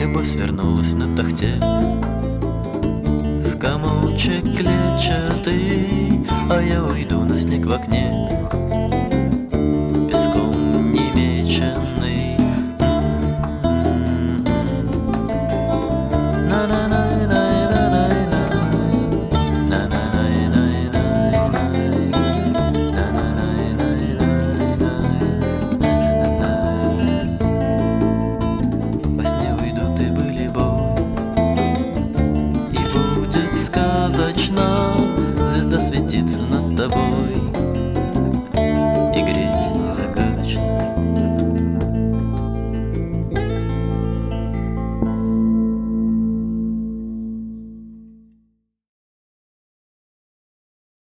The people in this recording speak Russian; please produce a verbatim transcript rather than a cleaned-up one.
Любовь свернулась на тахте в комочек клетчатый, а я уйду на снег в окне.